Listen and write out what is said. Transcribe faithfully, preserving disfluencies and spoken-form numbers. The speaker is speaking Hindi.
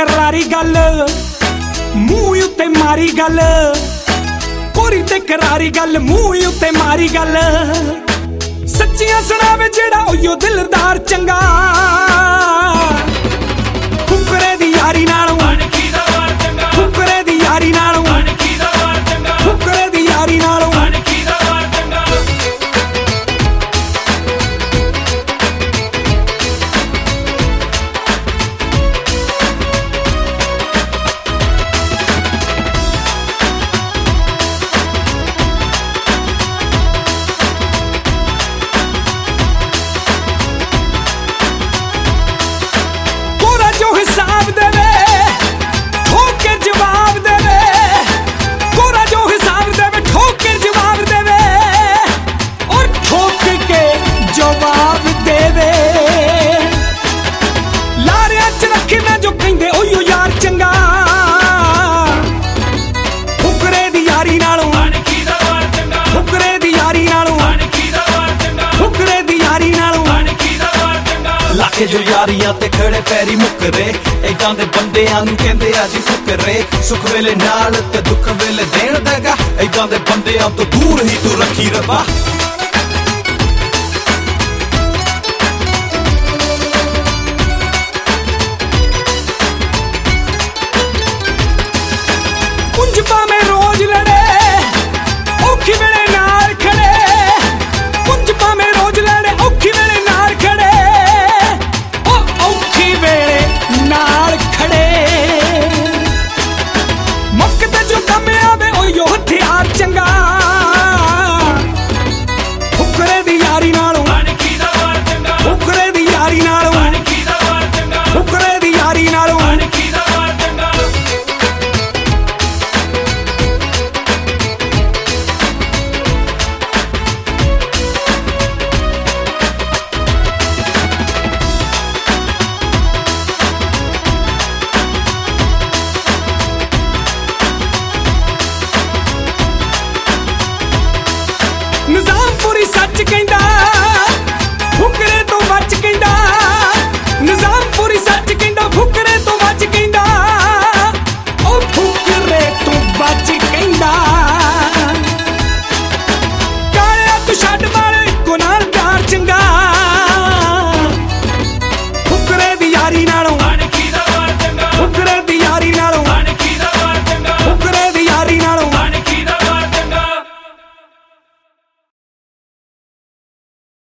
करारी गल मूंह उत्ते मारी गल कोरी ते करारी गल मूंह उत्ते मारी गल सच्चियां सुनावे जेड़ा ओयो दिलदार चंगा फुकरे दी यारी नालों फुकरे दी यारी नालों फुकरे दी यारी नालों हिसाब देवे ठोक के जवाब देवे कोरा जो हिसाब देवे ठोक के जवाब देवे और ठोक के जवाब देवे लारिया च रखे ना जो कहंदे ओयो यार चंगा फुकरे दी यारी नालों फुकरे दी यारी नालों फुकरे दी यारी नालों लाखे जो यारियां ते खड़े पैरी मुकरे ऐदां दे बंदियां नूं कहंदे आ जी फुकरे सुख वेले नाल ते दुख वेले देण देगा ऐदां दे बंदियां तो दूर ही तू रखी रबा कुंज